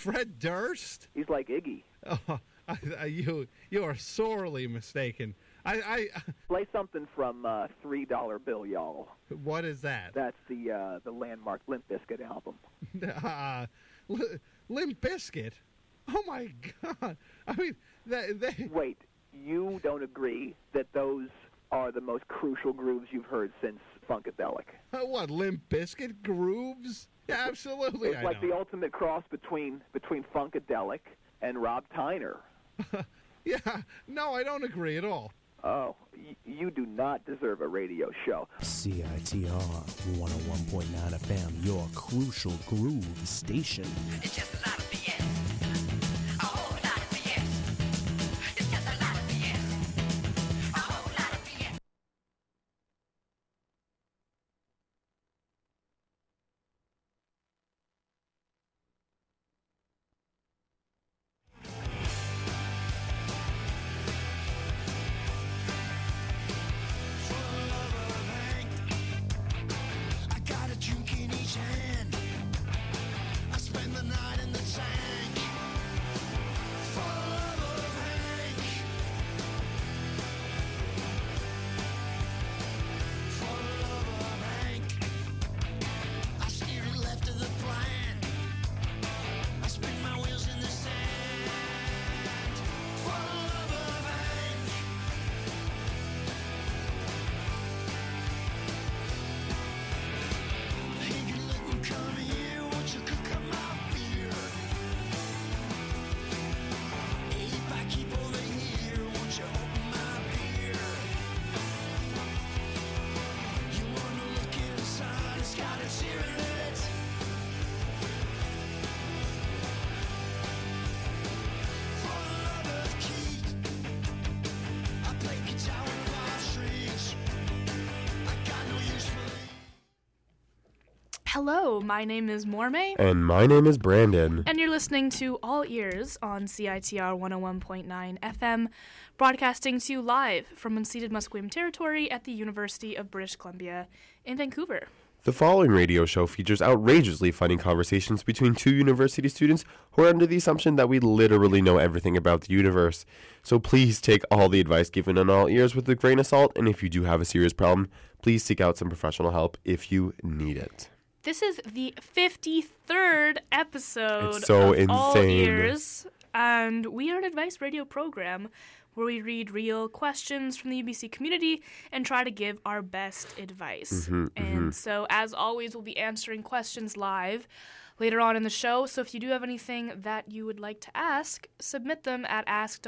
Fred Durst? He's like Iggy. Oh, you are sorely mistaken. I Play something from $3 Bill, y'all. What is that? That's the landmark Limp Bizkit album. Limp Bizkit? Oh, my God. I mean, they... Wait, you don't agree that those are the most crucial grooves you've heard since Funkadelic? What, Limp Bizkit grooves? Yeah, absolutely. It's like the ultimate cross between Funkadelic and Rob Tyner. Yeah, no, I don't agree at all. Oh, you do not deserve a radio show. CITR 101.9 FM, your crucial groove station. It's just a lot of BS. A whole lot of BS. It's just a lot of BS. A whole lot of BS. I got a drink in each hand. I spend the night in the tank. For the love of Hank. For the love of Hank. I steer it left of the plan. I spin my wheels in the sand. For the love of Hank. Hey, you let me come here, won't you cook up my beer? Hey, barkeep over here, won't you open my beer? You wanna look inside, it's got a tear in it. For the love of Keith, I play guitar with 5 strings. I got no use for it. Hello, my name is Mormay, And my name is Brandon. and you're listening to All Ears on CITR 101.9 FM, broadcasting to you live from unceded Musqueam territory at the University of British Columbia in Vancouver. The following radio show features outrageously funny conversations between two university students who are under the assumption that we literally know everything about the universe. So please take all the advice given on All Ears with a grain of salt, and if you do have a serious problem, please seek out some professional help if you need it. This is the 53rd episode It's so of All insane. Ears, and we are an advice radio program where we read real questions from the UBC community and try to give our best advice. And so, as always, we'll be answering questions live later on in the show. So if you do have anything that you would like to ask, submit them at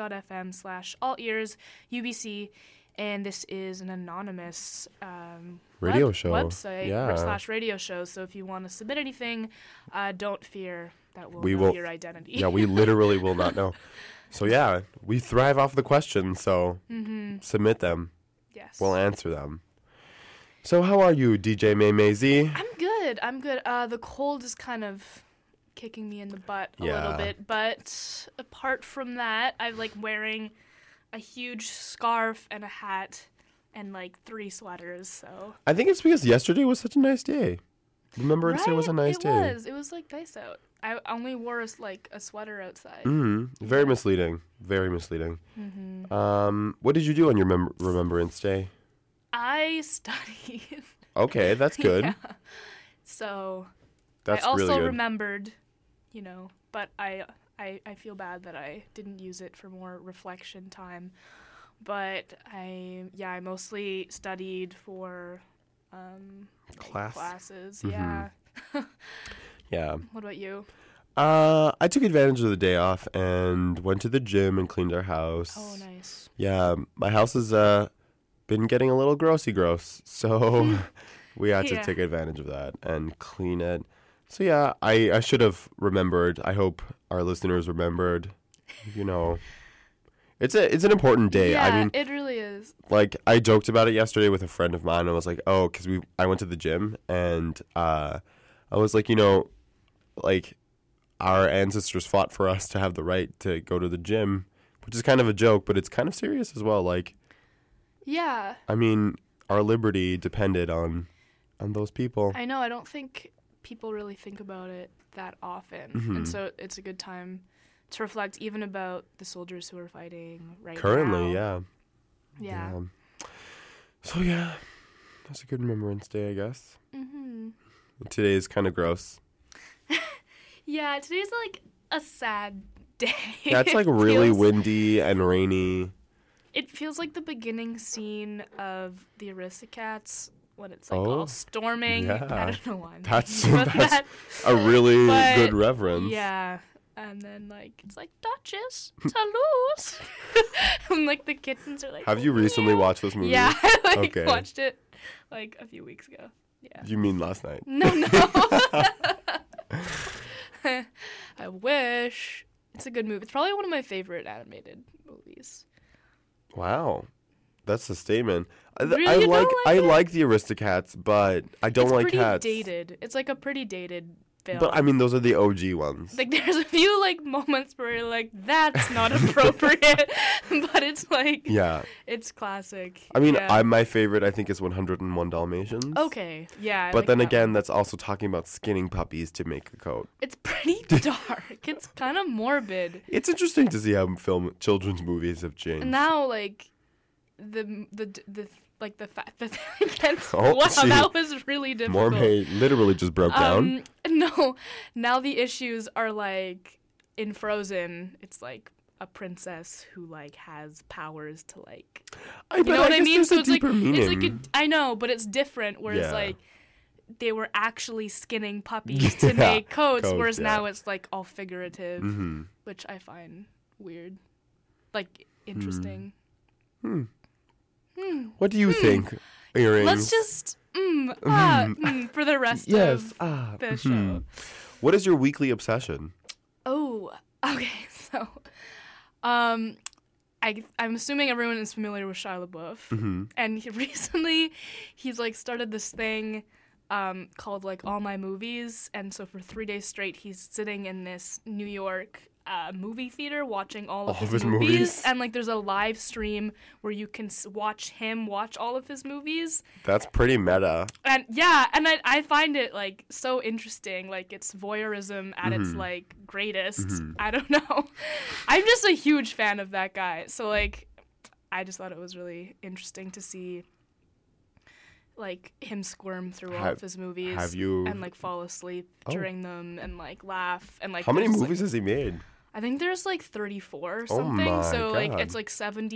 ask.fm/allearsubc. And this is an anonymous Radio show. website Yeah. /radio show. So if you want to submit anything, don't fear that we'll We know will- your identity. Yeah, we literally will not know. So yeah, we thrive off the questions, so submit them. Yes. We'll answer them. So how are you, DJ May Z? I'm good. The cold is kind of kicking me in the butt a Yeah. little bit. But apart from that, I'm like wearing a huge scarf and a hat and like 3 sweaters. So I think it's because yesterday was such a nice day. Remembrance Day was a nice day. It was like nice out. I only wore a sweater outside. Very misleading. Very misleading. What did you do on your Remembrance Day? I studied. Okay, that's good. Yeah. So That's I also really good. remembered, but I feel bad that I didn't use it for more reflection time. But I mostly studied for classes. Yeah. Yeah. What about you? I took advantage of the day off and went to the gym and cleaned our house. Oh, nice. Yeah, my house has been getting a little gross, so we had to Yeah. take advantage of that and clean it. So yeah, I should have remembered. I hope our listeners remembered. It's an important day. Yeah, I mean, it really is. like I joked about it yesterday with a friend of mine. I was like, oh, because I went to the gym and I was like, like our ancestors fought for us to have the right to go to the gym, which is kind of a joke, but it's kind of serious as well. Like, Yeah. I mean, our liberty depended on those people. I know. I don't think people really think about it that often. Mm-hmm. And so it's a good time to reflect even about the soldiers who are fighting right Currently, now. yeah. Yeah. So yeah, that's a good Remembrance Day, I guess. Mm-hmm. Today is kind of gross. Yeah, today's like a sad day. That's like It really feels- windy and rainy. It feels like the beginning scene of the Aristocats when it's like Oh, all storming. yeah. I don't know why. I'm That's thinking about that's that. a really But, good reference. Yeah. And then like it's like Duchess, Toulouse. And like the kittens are like Have you recently "Meow." watched this movie? Yeah, I like Okay. watched it like a few weeks ago. Yeah. You mean last night? No. I wish. It's a good movie. It's probably one of my favorite animated movies. Wow, that's a statement. Really? I You don't like like I it? like the Aristocats, but I don't It's like pretty cats. dated. It's like a pretty dated film. But I mean, those are the OG ones. like there's a few like moments where you're like that's not appropriate, but it's like Yeah, it's classic. I mean, yeah. my favorite I think is 101 Dalmatians. Okay, yeah. I But like then that again, one. that's also talking about skinning puppies to make a coat. It's pretty dark. It's kind of morbid. It's interesting to see how children's movies have changed. And now like the like the fact that against Oh, wow, gee. that was really difficult. Mormay literally just broke down. No, now the issues are like in Frozen. It's like a princess who like has powers to like you know what I mean? So it's like meaning. it's like I know, but it's different. Whereas Yeah. like they were actually skinning puppies to Yeah, make coats, coats, whereas yeah. now it's like all figurative, hmm which I find weird, like interesting. What do you think? Earrings. Let's just for the rest Yes. of the show. What is your weekly obsession? Oh, okay. So, I'm assuming everyone is familiar with Shia LaBeouf, and recently he's like started this thing called like All My Movies, and so for 3 days straight he's sitting in this New York movie theater watching all of his movies, and like there's a live stream where you can watch him watch all of his movies. That's pretty meta. And yeah, and I find it like so interesting. Like it's voyeurism at its like greatest. I don't know. I'm just a huge fan of that guy. So like I just thought it was really interesting to see like him squirm through all of his movies have you- and like fall asleep during them and like laugh and like How many there's, movies like, has he made? I think there's like 34 or Oh something. my So like God. it's like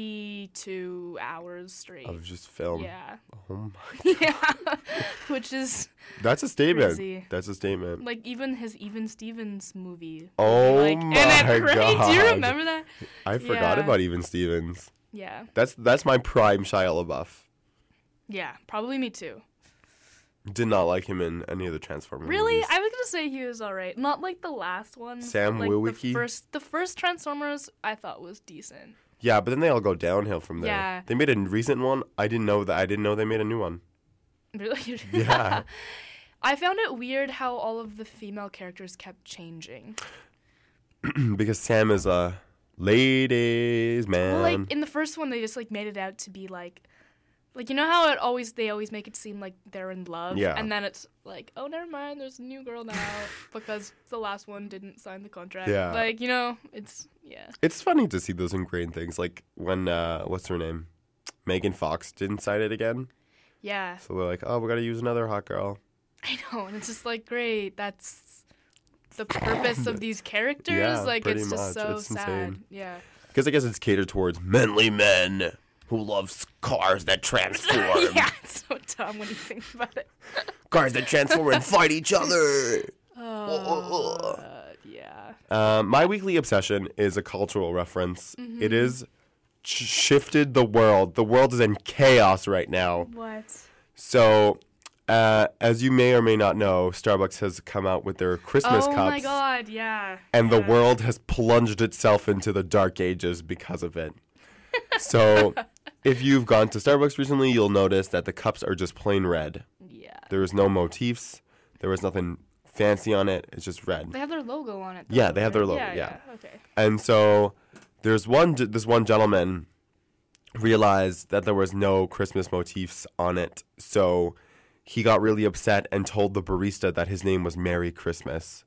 72 hours straight. Of just film. Yeah. Oh my. Yeah. Which is That's a statement. Crazy. That's a statement. like even his Even Stevens movie. Oh like, my in it, right? Do you God. remember that? I forgot Yeah. about Even Stevens. Yeah. That's my prime Shia LaBeouf. Yeah. Probably me too. Did not like him in any of the Transformers Really? movies. I was gonna say he was alright. Not like the last one. Sam like Witwicky? The first Transformers I thought was decent. Yeah, but then they all go downhill from there. Yeah. They made a recent one. I didn't know they made a new one. Really? Yeah. I found it weird how all of the female characters kept changing. Because Sam is a ladies man. Well, like in the first one, they just like made it out to be like you know how they always make it seem like they're in love, Yeah. and then it's like, oh, never mind, there's a new girl now because the last one didn't sign the contract. Yeah. Like it's yeah. It's funny to see those ingrained things. Like when what's her name? Megan Fox didn't sign it again. Yeah, So they're like, oh, we got to use another hot girl. I know, and it's just like great. That's the purpose of these characters. Yeah, like pretty it's just much. so It's sad. insane. Yeah. Because I guess it's catered towards manly men who love cars that transform. Yeah, it's so dumb when you think about it. Cars that transform and fight each other. Yeah. My weekly obsession is a cultural reference. Mm-hmm. It is shifted the world. The world is in chaos right now. What? So, as you may or may not know, Starbucks has come out with their Christmas Oh cups. my God! Yeah. And the Yeah. world has plunged itself into the dark ages because of it. So, if you've gone to Starbucks recently, you'll notice that the cups are just plain red. Yeah. There is no motifs. There was nothing fancy on it. It's just red. They have their logo on it. Though, Yeah, they have their right? logo, yeah. Okay. And so, this one gentleman realized that there was no Christmas motifs on it. So, he got really upset and told the barista that his name was Merry Christmas.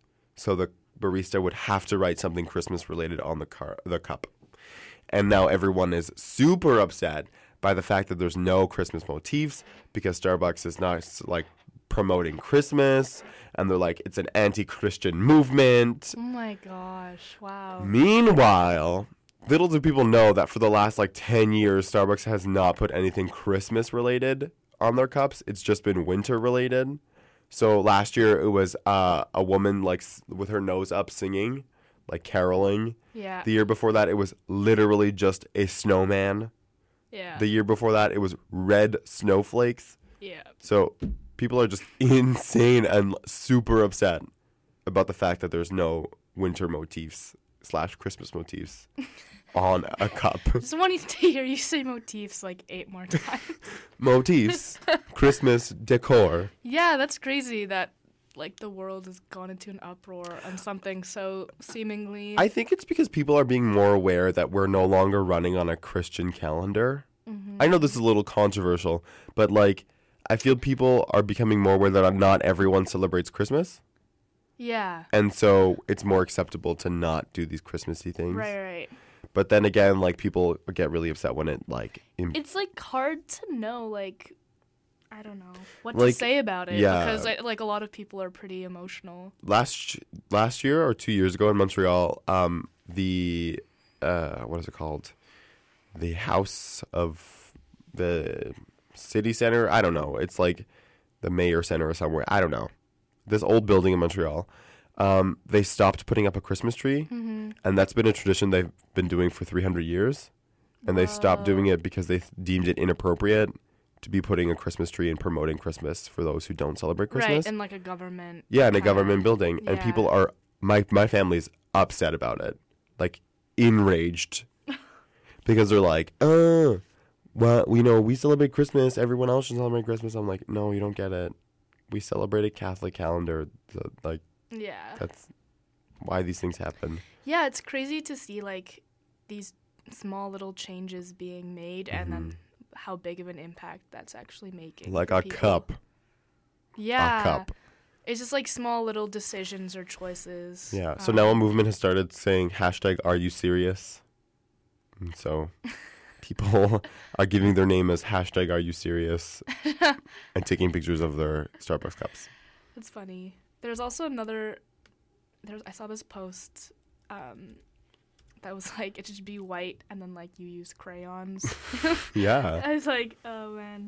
so the barista would have to write something Christmas related on the cup. And now everyone is super upset by the fact that there's no Christmas motifs because Starbucks is not like promoting Christmas, and they're like, it's an anti-Christian movement. Oh my gosh! Wow. Meanwhile, little do people know that for the last like 10 years, Starbucks has not put anything Christmas related on their cups. It's just been winter related. So last year it was a woman like with her nose up singing, like caroling. Yeah. The year before that it was literally just a snowman. Yeah. The year before that it was red snowflakes. Yeah. So people are just insane and super upset about the fact that there's no winter motifs / Christmas motifs on a cup. Just wanted to hear you say motifs like 8 more times. Motifs, Christmas decor. Yeah, that's crazy that like the world has gone into an uproar on something so seemingly. I think it's because people are being more aware that we're no longer running on a Christian calendar. I know this is a little controversial, but like I feel people are becoming more aware that not everyone celebrates Christmas. Yeah. And so it's more acceptable to not do these Christmassy things. Right. But then again, like people get really upset when it like It's like hard to know, like, I don't know what Like, to say about it yeah. because like a lot of people are pretty emotional. last year or 2 years ago in Montreal, the what is it called? The House of the City Center. I don't know. It's like the Mayor Center or somewhere. I don't know. This old building in Montreal. They stopped putting up a Christmas tree, and that's been a tradition they've been doing for 300 years. And they stopped doing it because they deemed it inappropriate to be putting a Christmas tree and promoting Christmas for those who don't celebrate Christmas. Right, in like a government. Yeah, in a kinda- government building. And yeah. people are, my family's upset about it. Like, enraged. Because they're like, well, we celebrate Christmas. Everyone else should celebrate Christmas. I'm like, no, you don't get it. We celebrate a Catholic calendar. Like, Yeah. that's why these things happen. Yeah, it's crazy to see like these small little changes being made and then how big of an impact that's actually making. Like for a people. cup. Yeah. A cup. It's just like small little decisions or choices. Yeah. So now a movement has started saying hashtag Are You Serious? And so people are giving their name as hashtag Are You Serious and taking pictures of their Starbucks cups. That's funny. There's also another. I saw this post that was like it should be white and then like you use crayons. Yeah. I was like, oh man.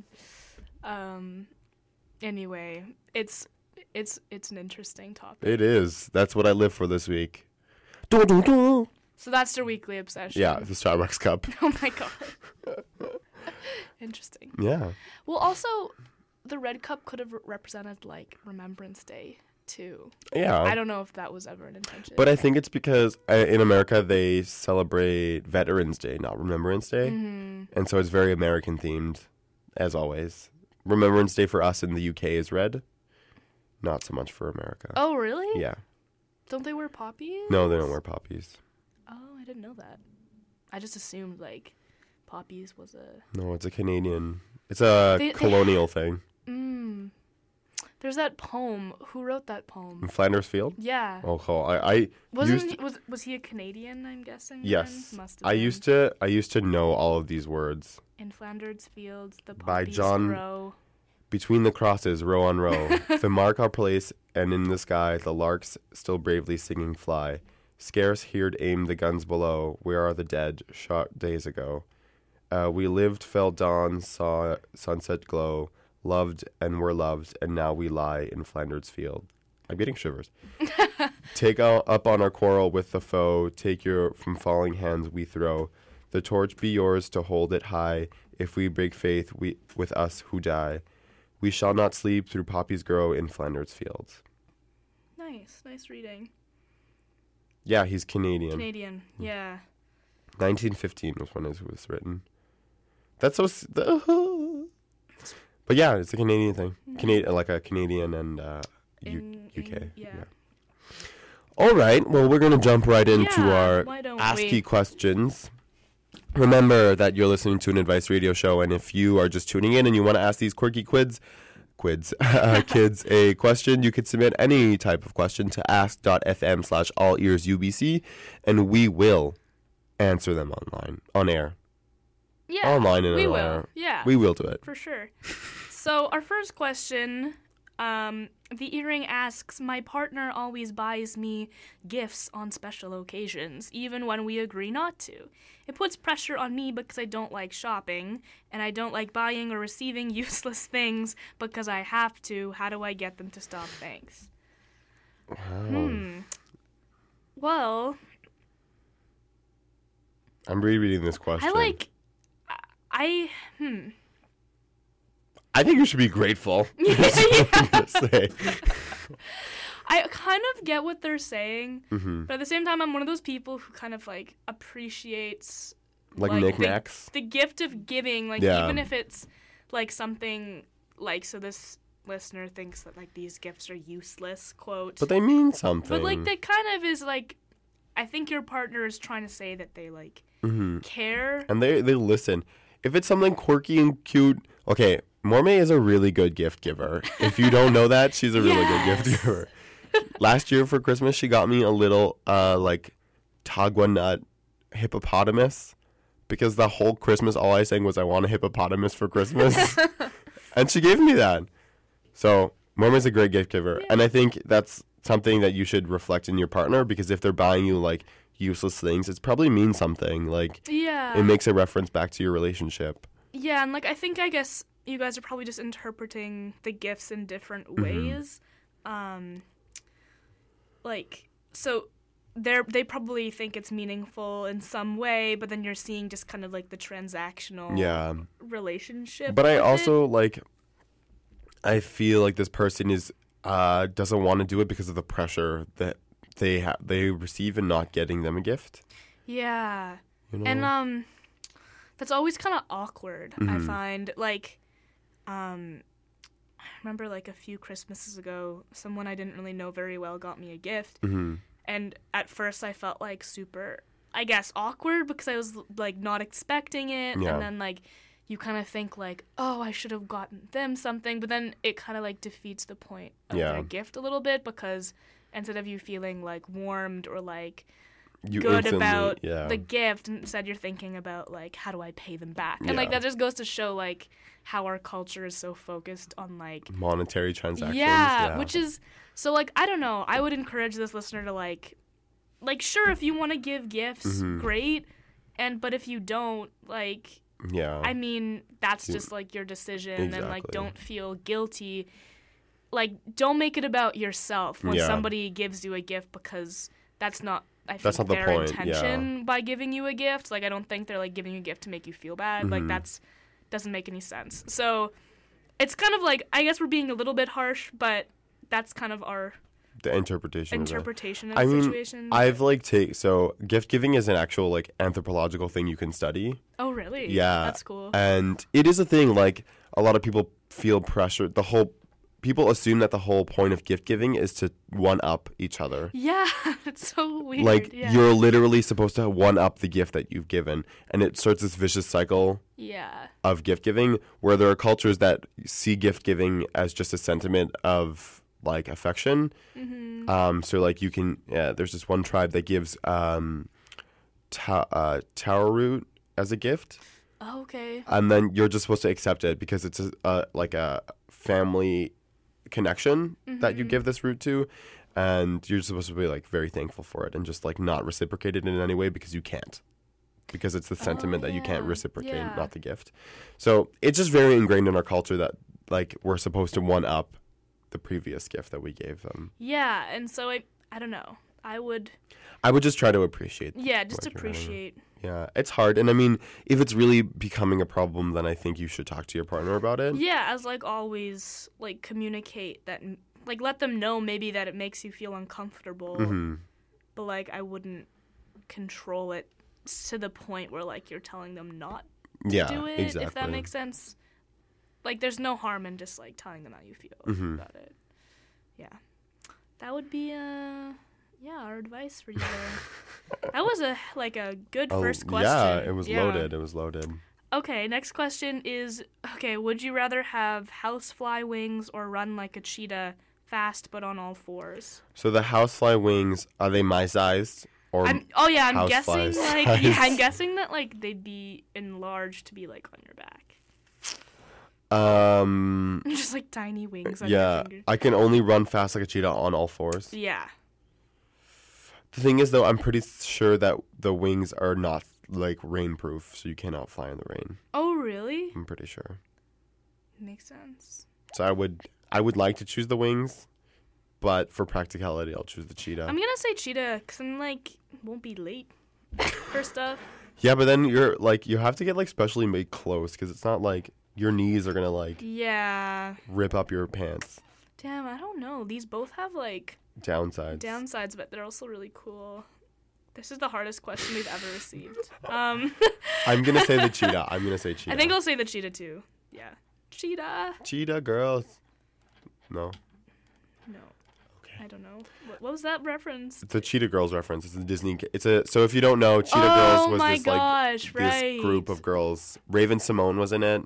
Anyway, it's an interesting topic. It is. That's what I live for this week. Dun, dun, dun. So that's their weekly obsession. Yeah, the Starbucks cup. Oh my god. Interesting. Yeah. Well, also, the red cup could have represented like Remembrance Day too. Yeah. I don't know if that was ever an intention. But I think it's because in America they celebrate Veterans Day, not Remembrance Day. And so it's very American themed, as always. Remembrance Day for us in the UK is red. Not so much for America. Oh, really? Yeah. Don't they wear poppies? No, they don't wear poppies. Oh, I didn't know that. I just assumed like poppies was a. No, it's a Canadian. It's a They- colonial thing. There's that poem. Who wrote that In poem? Flanders Field? Yeah. Oh, cool. I Wasn't used was he a Canadian? I'm guessing. yes. Then? Must have I been. used to know all of these words. In Flanders Fields, the By poppies John- grow. Between the crosses, row on row, the mark our place, and in the sky, the larks still bravely singing fly. Scarce heard aim the guns below. Where are the dead, shot days ago? We lived, fell dawn, saw sunset glow, loved and were loved, and now we lie in Flanders Field. I'm getting shivers. Take up on our quarrel with the foe. Take your from falling hands we throw. The torch be yours to hold it high. If we break faith, we with us who die. We shall not sleep through poppies grow in Flanders Fields. Nice reading. Yeah, he's Canadian. Canadian, yeah. 1915 was when it was written. That's so. But yeah, it's a Canadian thing. Like a Canadian and UK. Yeah. All right. Well, we're gonna jump right into Yeah, our why don't Ask we? You questions. Remember that you're listening to an advice radio show, and if you are just tuning in and you want to ask these quirky kids a question. You could submit any type of question to ask.fm/allearsubc, and we will answer them on air. Yeah. Online and we on will. air. Yeah. We will do it. For sure. So our first question, the earring asks, my partner always buys me gifts on special occasions, even when we agree not to. It puts pressure on me because I don't like shopping, and I don't like buying or receiving useless things because I have to. How do I get them to stop? Thanks. Well, I'm rereading this question. I think you should be grateful. Say. I kind of get what they're saying, but at the same time, I'm one of those people who kind of like appreciates Like knickknacks? the gift of giving, like Yeah. even if it's like something like, so this listener thinks that like these gifts are useless, quote. But they mean something. But like that kind of is like, I think your partner is trying to say that they like care. And they listen. If it's something quirky and cute, okay, Mormay is a really good gift giver. If you don't know that, she's a really good gift giver. Last year for Christmas, she got me a little like tagua nut hippopotamus, because the whole Christmas all I sang was I want a hippopotamus for Christmas. And she gave me that. So Mormay's a great gift giver. And I think that's something that you should reflect in your partner, because if they're buying you like useless things, it probably means something. Like Yeah. it makes a reference back to your relationship. Yeah, and like I guess you guys are probably just interpreting the gifts in different ways. Like, so they probably think it's meaningful in some way, but then you're seeing just kind of like the transactional relationship. But I with also like, I feel like this person is doesn't want to do it because of the pressure that they receive in not getting them a gift. Yeah. You know? And that's always kind of awkward, I find. Like, I remember like a few Christmases ago, someone I didn't really know very well got me a gift. And at first I felt like super, I guess, awkward because I was like not expecting it. Yeah. And then like you kind of think like, oh, I should have gotten them something. But then it kind of like defeats the point of their gift a little bit, because instead of you feeling like warmed or like You good instantly- about yeah. the gift, instead you're thinking about like, how do I pay them back? And like Yeah. that just goes to show like how our culture is so focused on like monetary transactions. yeah, which is so like I don't know, I would encourage this listener to like sure, if you want to give gifts, great, but if you don't, like, yeah. I mean, that's just like your decision. And like Exactly. don't feel guilty. Like, don't make it about yourself when Yeah. somebody gives you a gift, because that's not, I think, That's not the their point, intention by giving you a gift. Like, I don't think they're like giving you a gift to make you feel bad. Like, that's doesn't make any sense. So it's kind of like, I guess we're being a little bit harsh, but that's kind of our the interpretation of the situation. I've like so gift giving is an actual like anthropological thing you can study. Oh, really? Yeah. That's cool. And it is a thing, like a lot of people feel pressure. People assume that the whole point of gift giving is to one up each other. Yeah, it's so weird. Like yeah. you're literally supposed to one up the gift that you've given, and it starts this vicious cycle Yeah. of gift giving, where there are cultures that see gift giving as just a sentiment of like affection. So like you can, there's this one tribe that gives taro root as a gift, Oh, okay. and then you're just supposed to accept it because it's like a family connection that you give this root to, and you're supposed to be like very thankful for it and just like not reciprocate it in any way because you can't, because it's the sentiment that you can't yeah. reciprocate, Yeah. not the gift. So it's just very ingrained in our culture that like we're supposed to one up the previous gift that we gave them. Yeah, and so I don't know. I would just try to appreciate. just what you're having. appreciate. Yeah, it's hard, and I mean, if it's really becoming a problem, then I think you should talk to your partner about it. Yeah, as like always, like communicate that, like let them know maybe that it makes you feel uncomfortable, but like I wouldn't control it to the point where like you're telling them not to Yeah, do it, exactly. if that makes sense. Like there's no harm in just like telling them how you feel about it. Yeah. That would be our advice for you there. That was a good first question. Yeah, it was loaded. It was loaded. Okay, next question is, okay, would you rather have housefly wings or run like a cheetah, fast but on all fours? So the housefly wings, are they my sized? Or I'm guessing housefly's like size? I'm guessing that like they'd be enlarged to be like on your back. Just like tiny wings on your Yeah, finger. I can only run fast like a cheetah on all fours. Yeah. The thing is, though, I'm pretty sure that the wings are not like rainproof, so you cannot fly in the rain. Oh, really? I'm pretty sure. Makes sense. So I would like to choose the wings, but for practicality, I'll choose the cheetah. I'm gonna say cheetah because I'm like won't be late for stuff. Yeah, but then you're like you have to get like specially made clothes because it's not like your knees are gonna like Yeah. rip up your pants. Damn, I don't know. These both have like Downsides. but they're also really cool. This is the hardest question we've ever received. I'm gonna say the cheetah. I'm gonna say cheetah. I think I'll say the cheetah too. Yeah. Cheetah. Cheetah girls. No. No. I don't know. What was that reference? It's a Cheetah Girls reference. It's a Disney. So if you don't know, Cheetah Oh Girls was my this gosh, like this right. group of girls. Raven Simone was in it,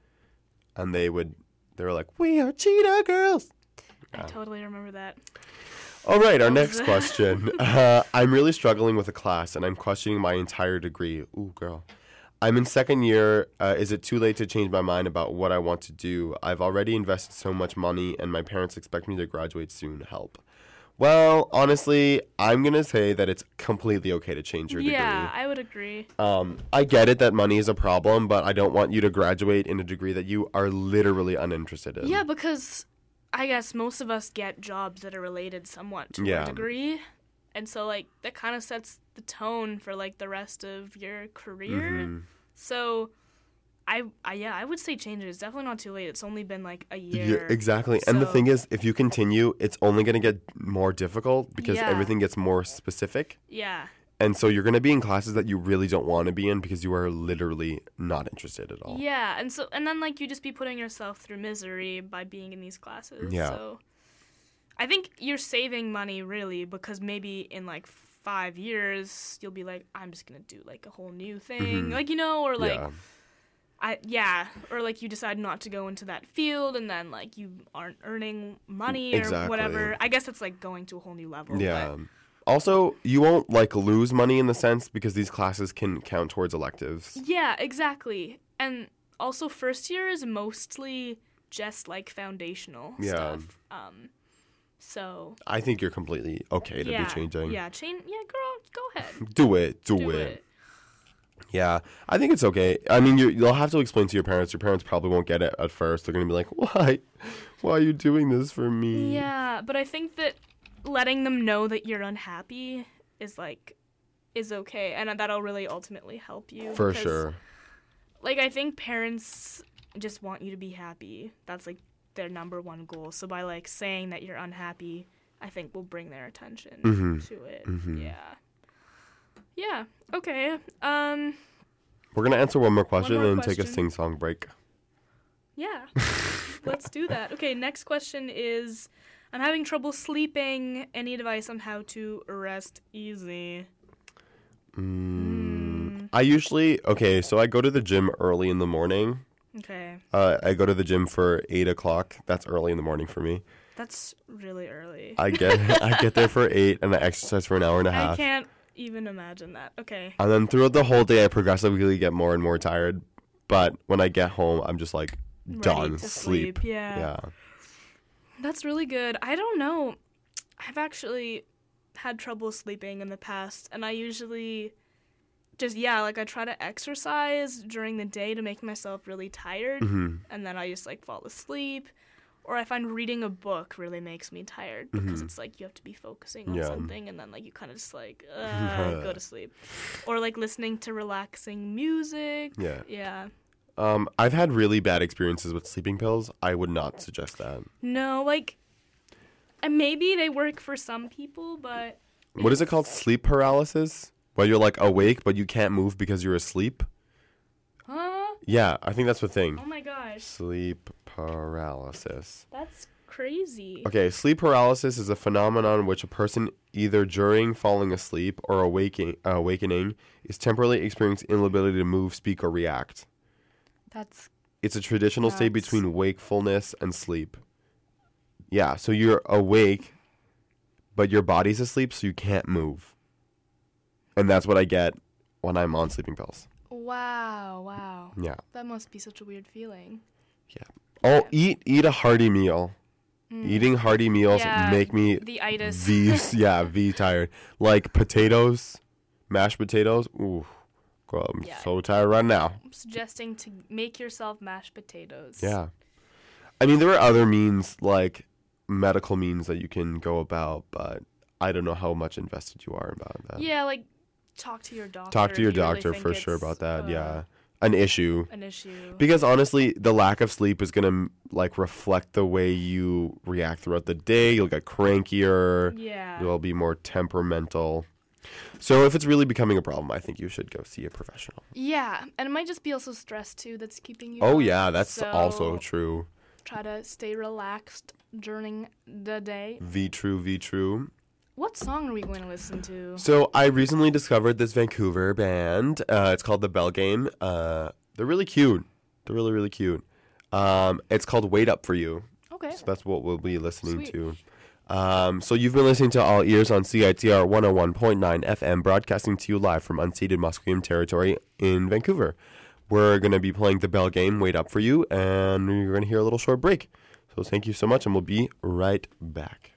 and they were like, "We are Cheetah Girls." I totally remember that. All right, our What was next that? question. I'm really struggling with a class, and I'm questioning my entire degree. Ooh, girl. I'm in second year. Is it too late to change my mind about what I want to do? I've already invested so much money, and my parents expect me to graduate soon. Help. Well, honestly, I'm going to say that it's completely okay to change your degree. Yeah, I would agree. I get it that money is a problem, but I don't want you to graduate in a degree that you are literally uninterested in. Yeah, because I guess most of us get jobs that are related somewhat to Yeah. our degree. And so, like, that kind of sets the tone for, like, the rest of your career. Mm-hmm. So, I would say change it. It's definitely not too late. It's only been, like, a year. Yeah, exactly. And the So- thing is, if you continue, it's only going to get more difficult because Yeah. everything gets more specific. Yeah. And so you're going to be in classes that you really don't want to be in because you are literally not interested at all. Yeah, and then, like, you just be putting yourself through misery by being in these classes. Yeah. So, I think you're saving money, really, because maybe in, like, 5 years, you'll be like, I'm just going to do, like, a whole new thing. Like, you know, or, like, Yeah. or, like, you decide not to go into that field, and then, like, you aren't earning money Exactly. or whatever. I guess it's, like, going to a whole new level. Yeah. Also, you won't like lose money in the sense because these classes can count towards electives. Yeah, exactly. And also, first year is mostly just, like, foundational Yeah. stuff. So I think you're completely okay to yeah, be changing. Yeah, yeah, girl, go ahead. Do it. Do Do it. it. Yeah, I think it's okay. I mean, you'll have to explain to your parents. Your parents probably won't get it at first. They're going to be like, why? Why are you doing this for me? Yeah, but I think that letting them know that you're unhappy is okay, and that'll really ultimately help you. For because, sure. Like, I think parents just want you to be happy. That's, like, their number one goal. So by, like, saying that you're unhappy, I think will bring their attention to it. Yeah. Yeah. Okay. We're going to answer one more question more and then take a question. sing-song break. Yeah. Let's do that. Okay, next question is, I'm having trouble sleeping. Any advice on how to rest easy? I usually, so I go to the gym early in the morning. Okay. I go to the gym for 8 o'clock. That's early in the morning for me. That's really early. I get there for 8 and I exercise for an hour and a I half. can't even imagine that. Okay. And then throughout the whole day, I progressively get more and more tired. But when I get home, I'm just like done. Ready to Sleep. Yeah. That's really good. I don't know. I've actually had trouble sleeping in the past, and I usually just, like, I try to exercise during the day to make myself really tired, and then I just, like, fall asleep. Or I find reading a book really makes me tired because it's, like, you have to be focusing on Yeah. something, and then, like, you kind of just, like, go to sleep. Or, like, listening to relaxing music. Yeah. Yeah. I've had really bad experiences with sleeping pills. I would not suggest that. No, like, and maybe they work for some people, but What is it called? Sleep paralysis? Where you're like awake, but you can't move because you're asleep? huh? Yeah, I think that's the thing. Oh my gosh, Sleep paralysis. that's crazy. Okay, sleep paralysis is a phenomenon in which a person either during falling asleep or awakening is temporarily experiencing inability to move, speak, or react. It's a traditional state Nuts. between wakefulness and sleep. Yeah, so you're awake, but your body's asleep, so you can't move. And that's what I get when I'm on sleeping pills. Wow. Yeah. That must be such a weird feeling. Oh, eat a hearty meal. Eating hearty meals Yeah, make me the itis. V tired. Like potatoes, mashed potatoes. Ooh, girl, I'm Yeah. so tired right now. I'm suggesting to make yourself mashed potatoes. Yeah. I mean, there are other means, like medical means that you can go about, but I don't know how much invested you are about that. Yeah, like talk to your doctor. Talk to your if you really doctor think for sure it's, about that. Yeah. An issue. An issue. Because honestly, the lack of sleep is going to like reflect the way you react throughout the day. You'll get crankier. Yeah. You'll be more temperamental. So if it's really becoming a problem, I think you should go see a professional. Yeah, and it might just be also stress too that's keeping you Oh up. yeah, that's So also true. Try to stay relaxed during the day. V true. What song are we going to listen to? So I recently discovered this Vancouver band. It's called The Bell Game. They're really cute. They're really, really cute. It's called Wait Up For You. Okay. So that's what we'll be listening Sweet. to. So you've been listening to All Ears on CITR 101.9 FM, broadcasting to you live from unceded Musqueam territory in Vancouver. We're going to be playing The Bell Game, Wait Up For You, and you're going to hear a little short break. So thank you so much, and we'll be right back.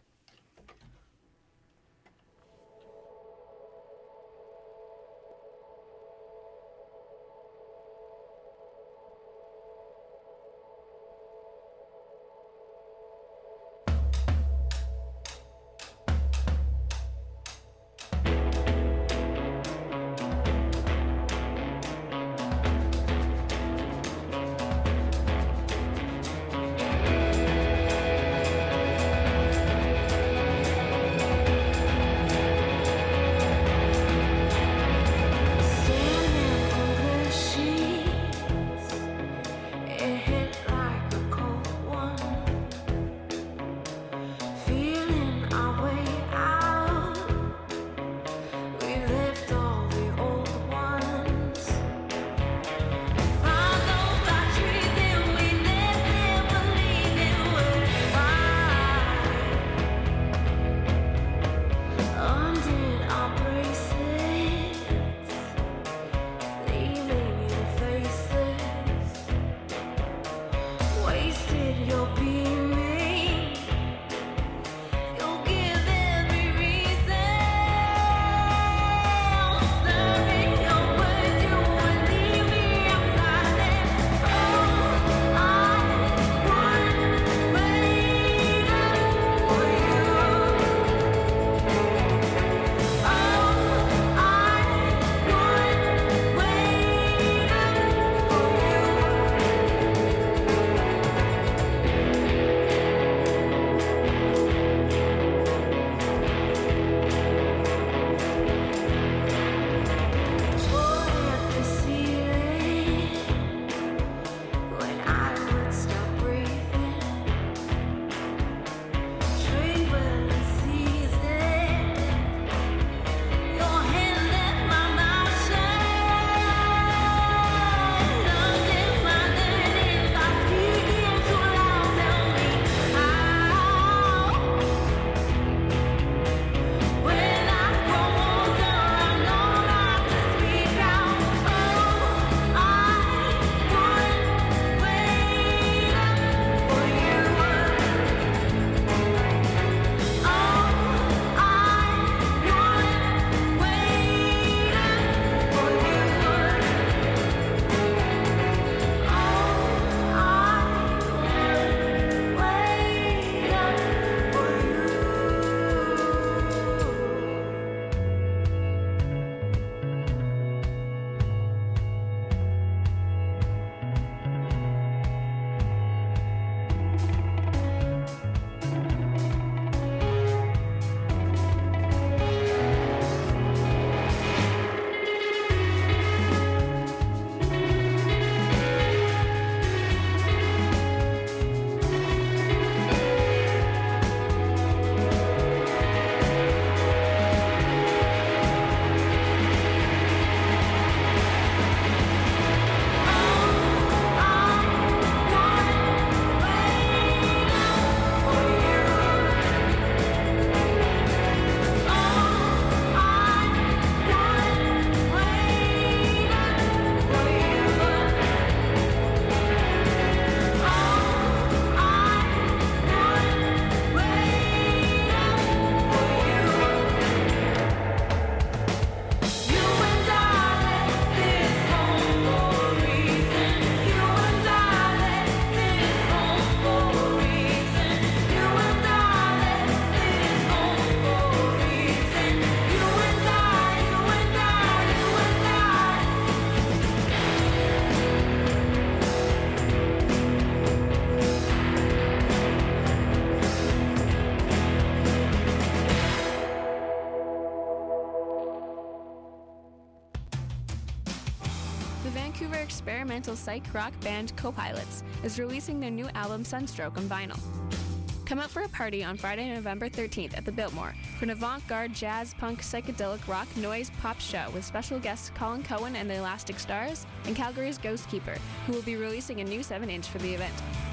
experimental psych rock band Co-Pilots is releasing their new album Sunstroke on vinyl. Come out for a party on Friday, November 13th at the Biltmore for an avant-garde jazz, punk, psychedelic rock, noise, pop show with special guests Colin Cohen and the Elastic Stars and Calgary's Ghost Keeper, who will be releasing a new 7-inch for the event.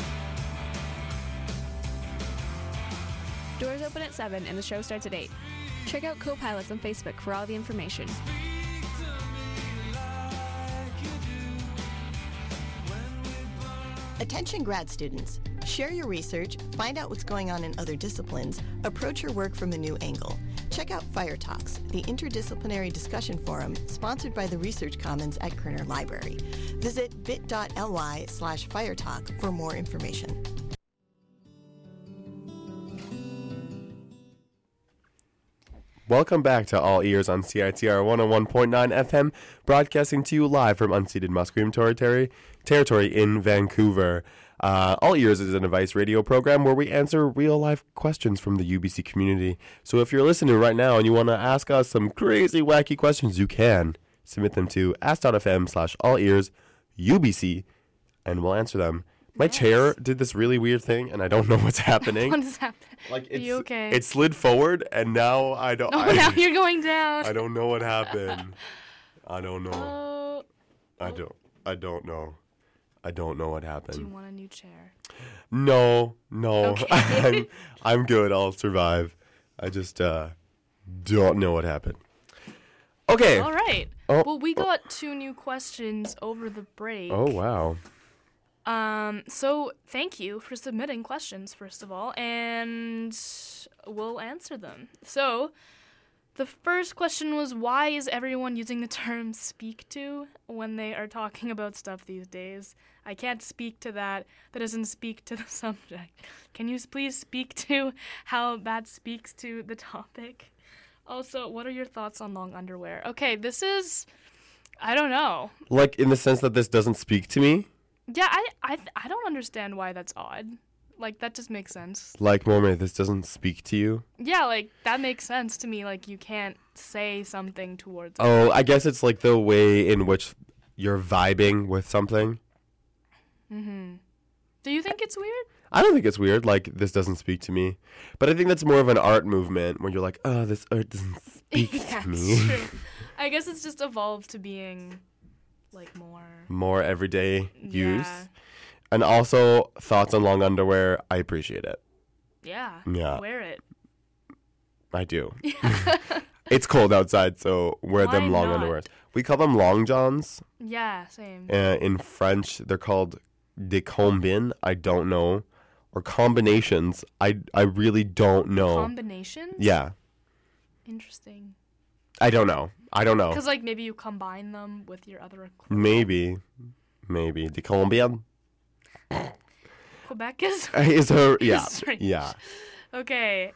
Doors open at 7 and the show starts at 8. Check out Co-Pilots on Facebook for all the information. Attention grad students. Share your research, find out what's going on in other disciplines, approach your work from a new angle. Check out Fire Talks, the interdisciplinary discussion forum sponsored by the Research Commons at Kerner Library. Visit bit.ly/firetalk for more information. Welcome back to All Ears on CITR 101.9 FM, broadcasting to you live from unceded Musqueam territory in Vancouver. All Ears is an advice radio program where we answer real-life questions from the UBC community. So if you're listening right now and you want to ask us some crazy, wacky questions, you can submit them to ask.fm/allearsubc, and we'll answer them. My chair did this really weird thing, and I don't know what's happening. What is happening? Like Are you okay? It slid forward, and now I don't. Oh, now you're going down. I don't know what happened. I don't know. Oh. I don't know. I don't know what happened. Do you want a new chair? No. Okay. I'm good. I'll survive. I just don't know what happened. Okay. All right. Oh, Well, we got 2 new questions over the break. Oh wow. So thank you for submitting questions, first of all, and we'll answer them. So, the first question was, why is everyone using the term speak to when they are talking about stuff these days? I can't speak to that. That doesn't speak to the subject. Can you please speak to how that speaks to the topic? Also, what are your thoughts on long underwear? Okay, this is, I don't know. Like in the sense that this doesn't speak to me? Yeah, I don't understand why that's odd. Like, that just makes sense. Like, Mome, this doesn't speak to you? Yeah, like, that makes sense to me. Like, you can't say something towards Oh, I guess it's like the way in which you're vibing with something. Mm-hmm. Do you think it's weird? I don't think it's weird, like, this doesn't speak to me. But I think that's more of an art movement where you're like, oh, this art doesn't speak Yeah, to it's me. true. I guess it's just evolved to being, like, more everyday use. Yeah. And also, thoughts on long underwear, I appreciate it. Yeah. Yeah. Wear it. I do. It's cold outside, so wear them Why long not? underwears. We call them long johns. Yeah, same. In French, they're called des combines. I don't know. Or combinations. I really don't know. Combinations? Yeah. Interesting. I don't know. Because, like, maybe you combine them with your other clothes. Maybe. Des combines. Quebec is Is her, yeah. strange. Yeah. Okay.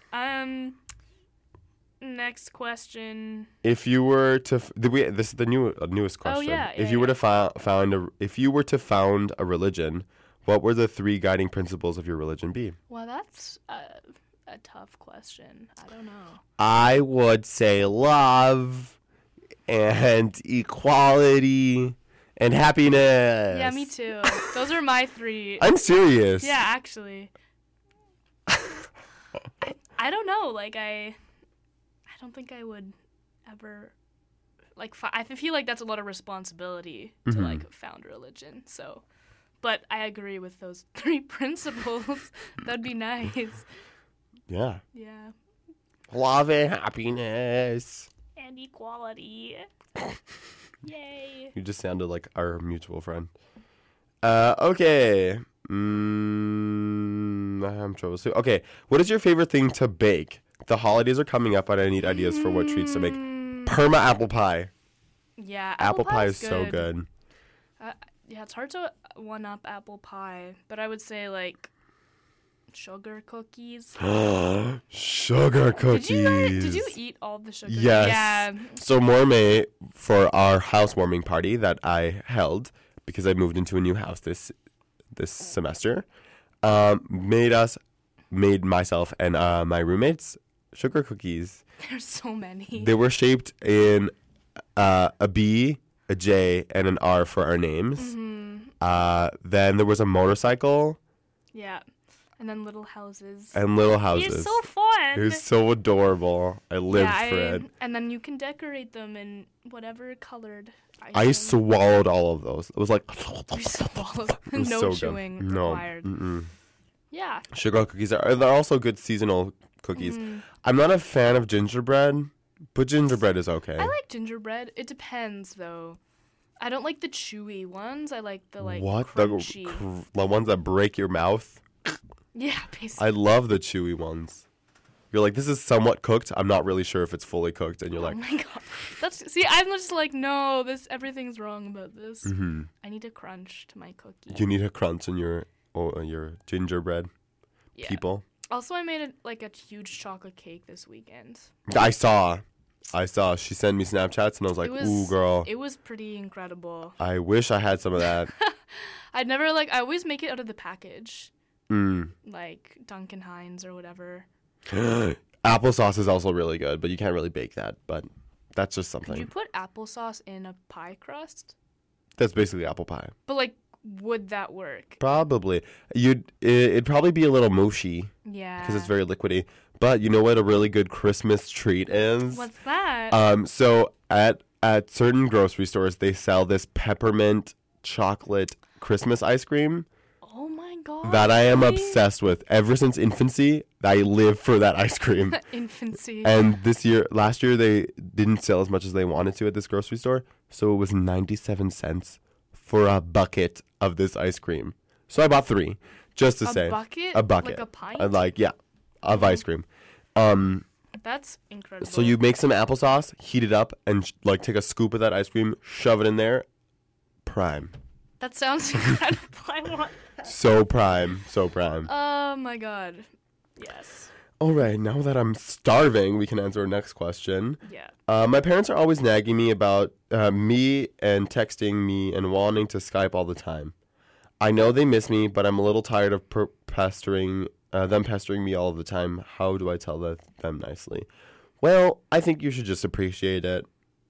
Next question. If you were to, this is the newest question. yeah, If you were to found a religion, what would the 3 guiding principles of your religion be? Well, that's a tough question. I don't know. I would say love and equality and happiness. Yeah, me too. Those are my 3. I'm serious. Yeah, actually. I don't know. Like, I don't think I would ever, like, I feel like that's a lot of responsibility to, like, found a religion. So, but I agree with those 3 principles. That'd be nice. Yeah. Yeah. Love and happiness. And equality. Yay. You just sounded like our mutual friend. Okay. I'm trouble. Okay. What is your favorite thing to bake? The holidays are coming up, and I need ideas for what treats to make. Perma apple pie. Yeah, Apple pie is is so good. Yeah, it's hard to one-up apple pie, but I would say, like, sugar cookies. Sugar cookies. Did you eat all the sugar? Yes. Yeah. So Morme, for our housewarming party that I held, because I moved into a new house this semester, made myself and my roommates sugar cookies. There's so many. They were shaped in a B, a J, and an R for our names. Mm-hmm. Then there was a motorcycle Yeah. And then little houses. and little houses. It's so fun. It was so adorable. I lived for it. And then you can decorate them in whatever colored I icing. swallowed all of those. It was like You swallowed. it was No so chewing good. No. required. Mm-mm. Yeah. Sugar cookies they're also good seasonal cookies. Mm-hmm. I'm not a fan of gingerbread, but gingerbread is okay. I like gingerbread. It depends, though. I don't like the chewy ones. I like the what crunchy. the ones that break your mouth? Yeah, basically. I love the chewy ones. You're like, this is somewhat cooked. I'm not really sure if it's fully cooked, and you're Oh like, my god. I'm just like, no, everything's wrong about this. mm-hmm. I need a crunch to my cookie. You need a crunch in your gingerbread. Yeah. People. Also, I made a huge chocolate cake this weekend. I saw. She sent me Snapchats, and I was like, ooh, girl. It was pretty incredible. I wish I had some of that. I always make it out of the package. Mm. Like Duncan Hines or whatever. Applesauce is also really good, but you can't really bake that. But that's just something. Could you put applesauce in a pie crust? That's basically apple pie. But would that work? Probably. It'd probably be a little mushy. Yeah. Because it's very liquidy. But you know what a really good Christmas treat is? What's that? So at certain grocery stores, they sell this peppermint chocolate Christmas ice cream. Oh my god. That I am really? obsessed with. Ever since infancy, I live for that ice cream. Infancy. And last year, they didn't sell as much as they wanted to at this grocery store. So it was 97 cents for a bucket of this ice cream. So I bought 3, just to say. A bucket? A bucket. Like a pint? Of ice cream. That's incredible. So you make some applesauce, heat it up, and take a scoop of that ice cream, shove it in there. Prime. That sounds incredible. I want that. So prime. Oh my god. Yes. All right, now that I'm starving, we can answer our next question. Yeah. My parents are always nagging me about me and texting me and wanting to Skype all the time. I know they miss me, but I'm a little tired of pestering me all the time. How do I tell them nicely? Well, I think you should just appreciate it.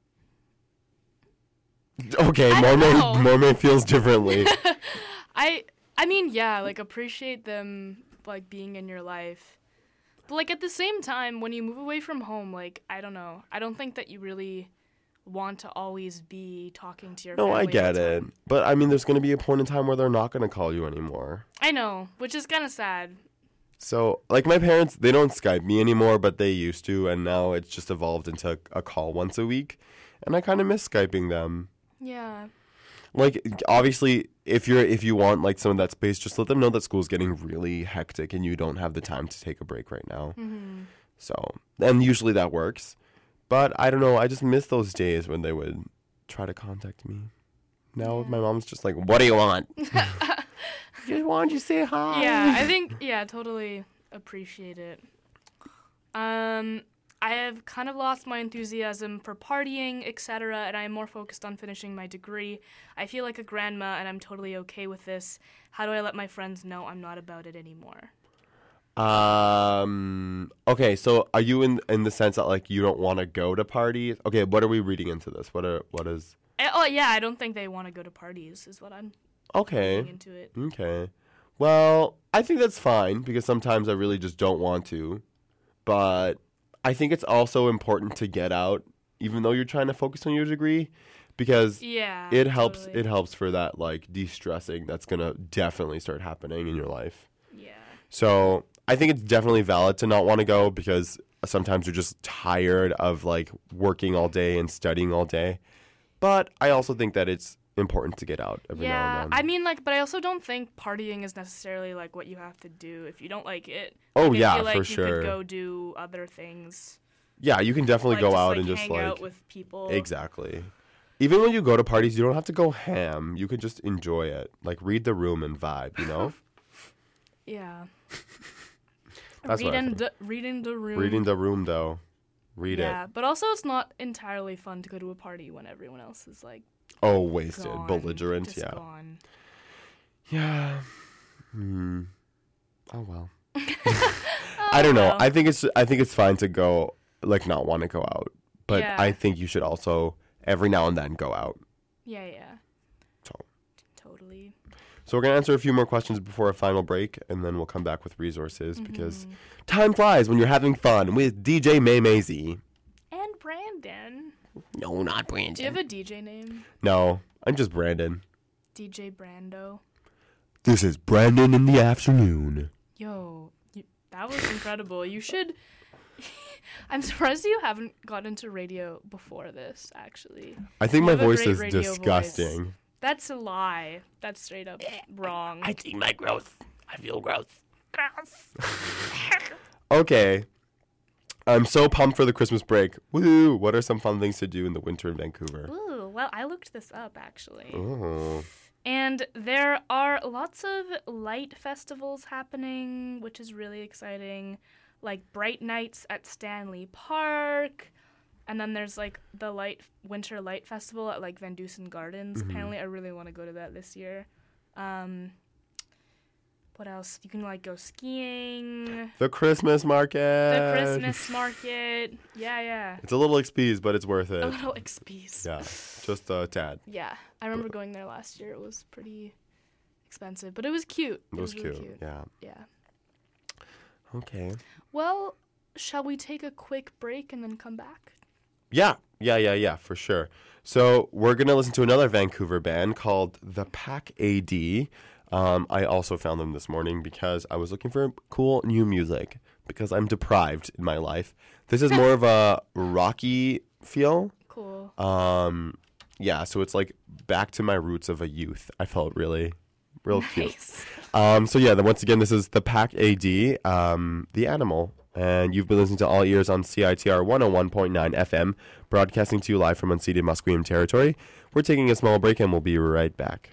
Okay, Mormon feels differently. I mean, yeah, appreciate them being in your life. But at the same time, when you move away from home, I don't know. I don't think that you really want to always be talking to your family. No, I get all the it. time. But I mean, there's going to be a point in time where they're not going to call you anymore. I know, which is kind of sad. So, my parents, they don't Skype me anymore, but they used to, and now it's just evolved into a call once a week, and I kind of miss Skyping them. Yeah. Obviously, if you want some of that space, just let them know that school's getting really hectic and you don't have the time to take a break right now. Mm-hmm. So, and usually that works. But I don't know, I just miss those days when they would try to contact me. Now my mom's just like, what do you want? Just wanted you to say hi. Yeah, I think, totally appreciate it. I have kind of lost my enthusiasm for partying, etc., and I am more focused on finishing my degree. I feel like a grandma, and I'm totally okay with this. How do I let my friends know I'm not about it anymore? Okay, so are you in the sense that you don't want to go to parties? Okay, what are we reading into this? What is? I don't think they want to go to parties. Is what I'm reading into it. Okay, well, I think that's fine because sometimes I really just don't want to, but I think it's also important to get out, even though you're trying to focus on your degree, because it helps. Totally. It helps for that de-stressing that's gonna definitely start happening in your life. Yeah. So I think it's definitely valid to not want to go because sometimes you're just tired of working all day and studying all day. But I also think that it's important to get out every now and then. I mean, but I also don't think partying is necessarily what you have to do if you don't like it. Oh, I yeah, feel like for you sure. could go do other things. Yeah, you can definitely go out and just hang out with people. Exactly. Even when you go to parties, you don't have to go ham. You can just enjoy it. Read the room and vibe, you know? Yeah. That's what I think. Reading the room. Reading the room, though. Read it. Yeah, but also it's not entirely fun to go to a party when everyone else is Oh, wasted. gone, Belligerent, just yeah. Gone. Yeah. Oh, well. I don't know. well. I think it's fine to go, not want to go out. But Yeah. I think you should also, every now and then, go out. Yeah. So. Totally. Totally. So we're going to answer a few more questions before a final break, and then we'll come back with resources because time flies when you're having fun with DJ May Mazy. And Brandon. No, not Do you Brandon. have a DJ name? No, I'm just Brandon. DJ Brando. This is Brandon in the afternoon. Yo, that was incredible. You should... I'm surprised you haven't got into radio before this, actually. I think You my have a voice great is radio disgusting. voice. That's a lie. That's straight up wrong. I see my growth. I feel growth. Okay. I'm so pumped for the Christmas break. Woo! What are some fun things to do in the winter in Vancouver? Ooh, well, I looked this up, actually. Oh. And there are lots of light festivals happening, which is really exciting. Like Bright Nights at Stanley Park. And then there's like the Winter Light Festival at like Van Dusen Gardens. Apparently, I really want to go to that this year. What else? You can like go skiing. The Christmas market. The Christmas market. Yeah. It's a little XP's, but it's worth it. A little XP's. Yeah, just a tad. Yeah. I remember going there last year. It was pretty expensive, but it was cute. It was really cute. Yeah. Yeah. Okay. Well, shall we take a quick break and then come back? Yeah, for sure. So we're going to listen to another Vancouver band called The Pack AD. I also found them this morning because I was looking for cool new music because I'm deprived in my life. This is more of a rocky feel. Cool. Yeah, so it's like back to my roots of a youth. I felt real cute. Nice. So yeah, once again, this is The Pack AD, The Animal. And you've been listening to All Ears on CITR 101.9 FM, broadcasting to you live from unceded Musqueam territory. We're taking a small break and we'll be right back.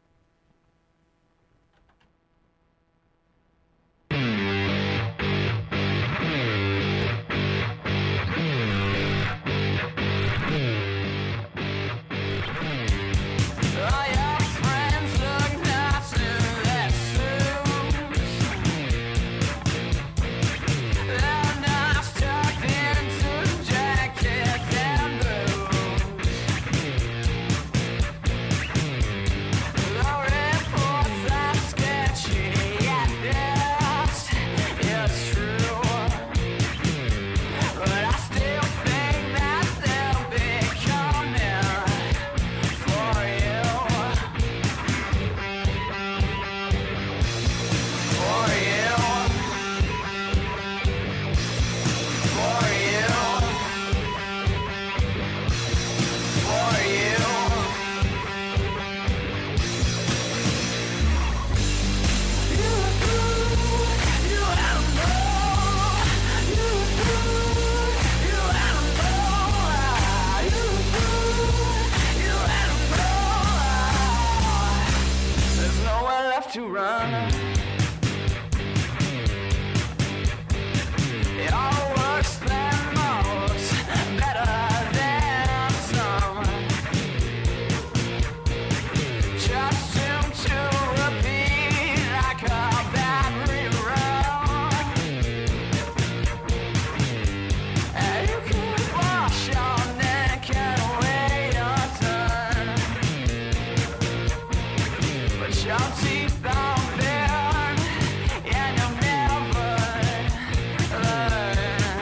To run. It all works than most, better than some. Just to repeat like a bad rerun. And you can wash your neck and wait your turn. But your teeth are bare, and you'll never learn.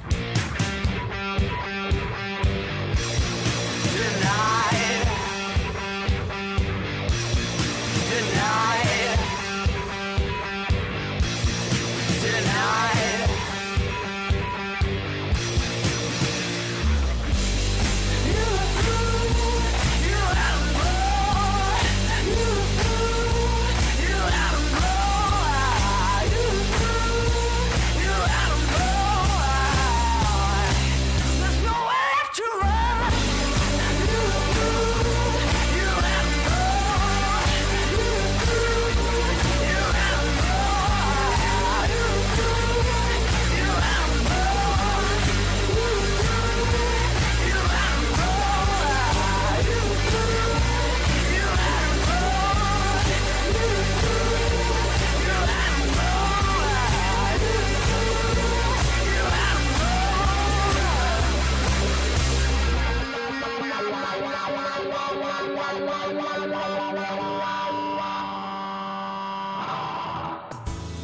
Denied, denied, denied. You animal, you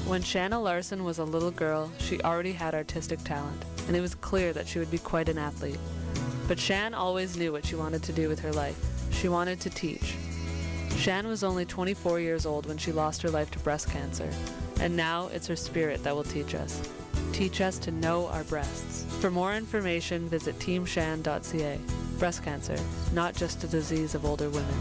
When Shanna Larson was a little girl, she already had artistic talent, and it was clear that she would be quite an athlete. But Shan always knew what she wanted to do with her life. She wanted to teach. Shan was only 24 years old when she lost her life to breast cancer, and now it's her spirit that will teach us. Teach us to know our breasts. For more information, visit teamshan.ca. Breast cancer, not just a disease of older women.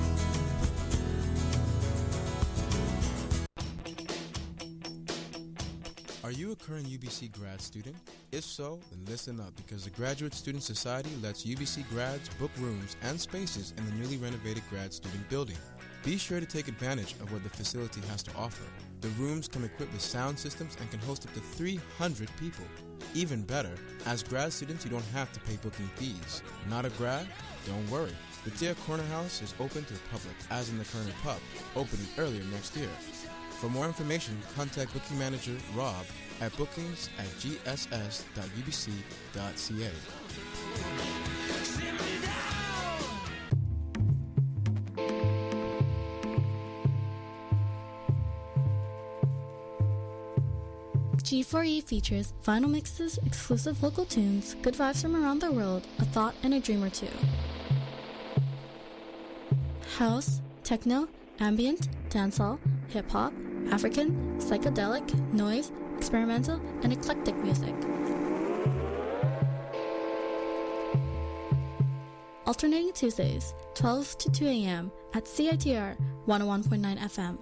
Are you a current UBC grad student? If so, then listen up, because the Graduate Student Society lets UBC grads book rooms and spaces in the newly renovated grad student building. Be sure to take advantage of what the facility has to offer. The rooms come equipped with sound systems and can host up to 300 people. Even better, as grad students, you don't have to pay booking fees. Not a grad? Don't worry. The Tia Corner House is open to the public, as in the Kerner Pub, opening earlier next year. For more information, contact booking manager Rob at bookings@gss.ubc.ca. G4E features vinyl mixes, exclusive local tunes, good vibes from around the world, a thought and a dream or two. House, techno, ambient, dancehall, hip-hop, African, psychedelic, noise, experimental, and eclectic music. Alternating Tuesdays, 12 to 2 a.m. at CITR 101.9 FM.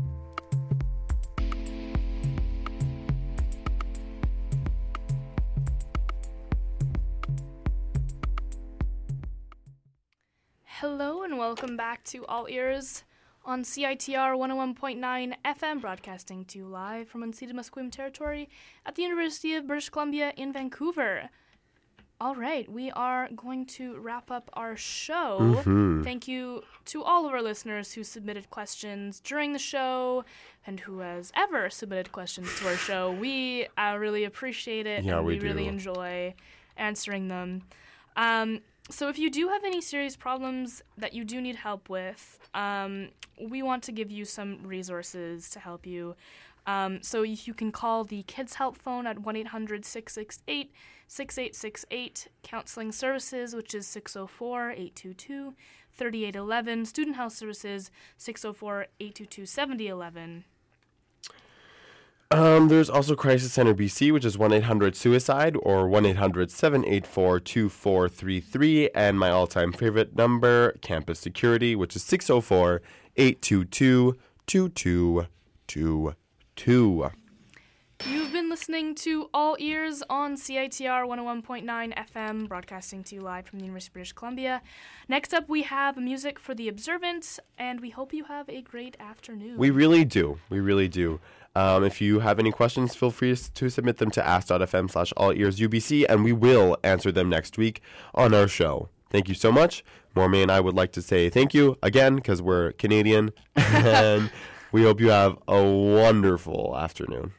Hello and welcome back to All Ears on CITR 101.9 FM, broadcasting to you live from unceded Musqueam territory at the University of British Columbia in Vancouver. All right, we are going to wrap up our show. Mm-hmm. Thank you to all of our listeners who submitted questions during the show and who has ever submitted questions to our show. We really appreciate it, Yeah, and we we really do. enjoy answering them. So if you do have any serious problems that you do need help with, we want to give you some resources to help you. So you can call the Kids Help phone at 1-800-668-6868, Counseling Services, which is 604-822-3811, Student Health Services, 604-822-7011. There's also Crisis Center BC, which is 1-800-SUICIDE or 1-800-784-2433, and my all-time favorite number, Campus Security, which is 604-822-2222. You've been listening to All Ears on CITR 101.9 FM, broadcasting to you live from the University of British Columbia. Next up, we have music for The Observant, and we hope you have a great afternoon. We really do. We really do. If you have any questions, feel free to submit them to ask.fm/allearsubc, and we will answer them next week on our show. Thank you so much. Mormie and I would like to say thank you again, because we're Canadian, and we hope you have a wonderful afternoon.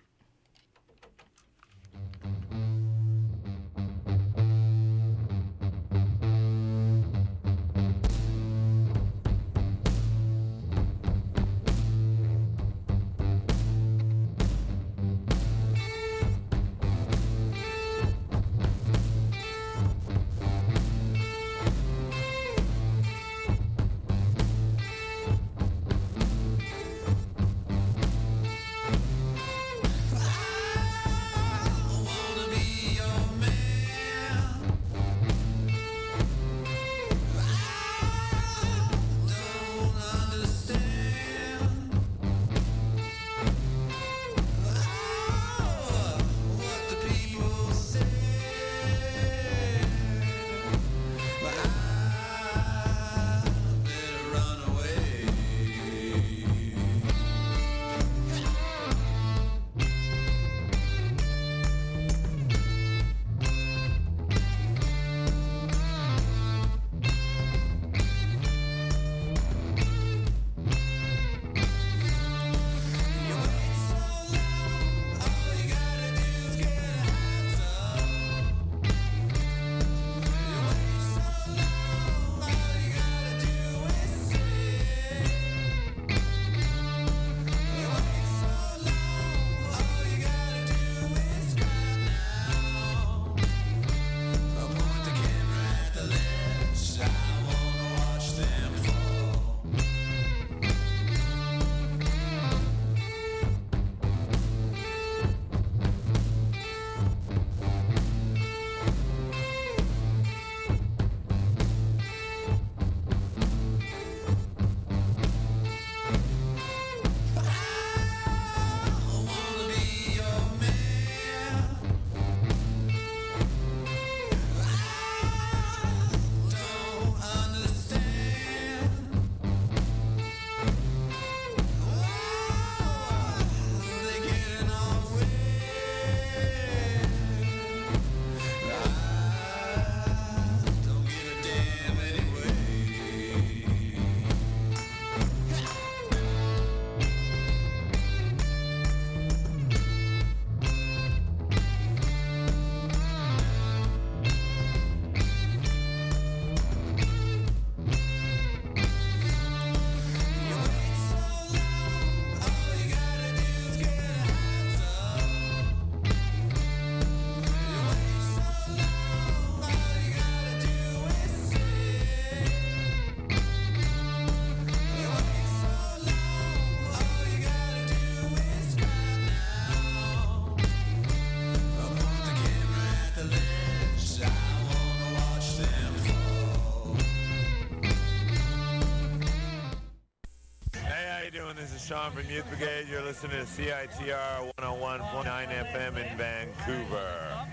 Tom from Youth Brigade. You're listening to CITR 101.9 FM in Vancouver.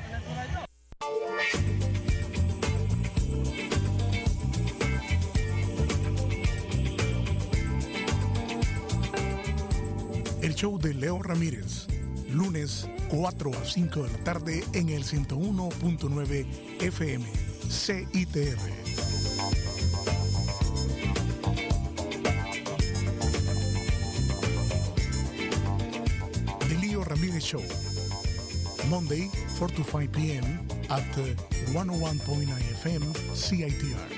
El show de Leo Ramírez, lunes 4 a 5 de la tarde en el 101.9 FM, CITR. The Leo Ramirez Show, Monday 4 to 5 p.m. at 101.9 FM, CITR.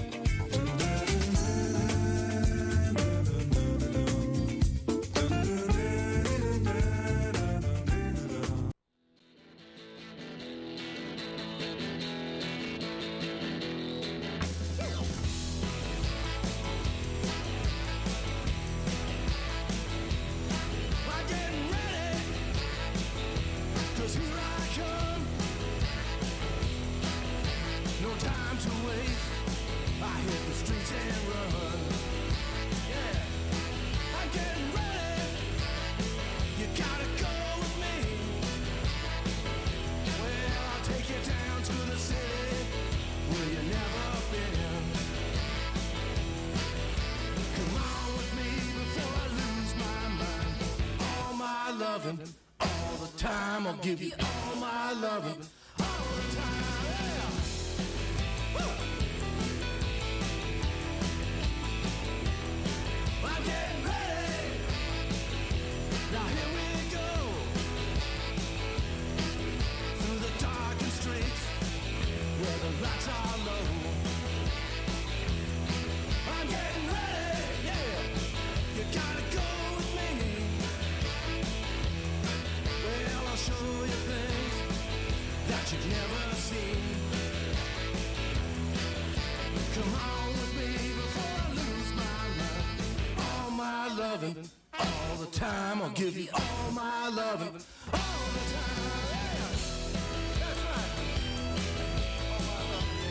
All the time, I'll give you all my loving. All the time, yeah. Woo. I'm getting ready. Now here we go. Through the darkened streets where the lights are low. I'm getting ready, yeah. You gotta go with me. Well, I'll show you things that you've never seen. Come on with me before I lose my mind. All my loving, all the time. I'll give you all my loving, all the time. Yeah, that's right. All my loving.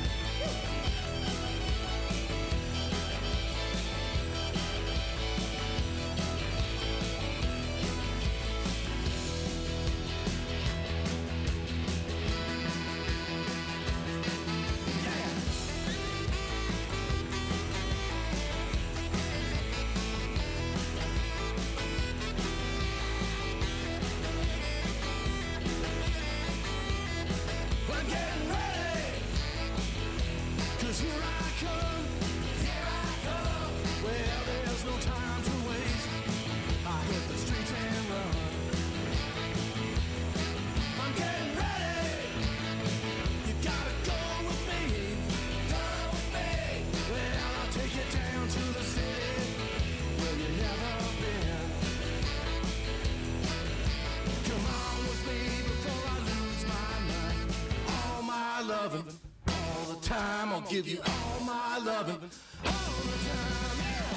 We're getting ready, 'cause here I come, well, there's no time to waste, I hit the streets and run, I'm getting ready, you gotta go with me, well, I'll take you down to the city, where you've never been, come on with me before I lose my mind. All my loving, all the time. I'll give you all my loving, all the time. Yeah.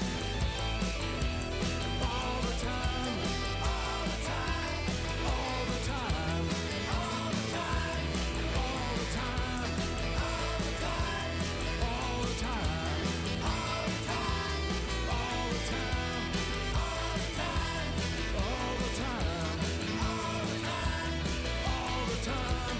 All the time, all the time, all the time, all the time, all the time, all the time, all the time, all the time, all the time, all the time, all the time, all the time, all the time.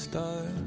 style.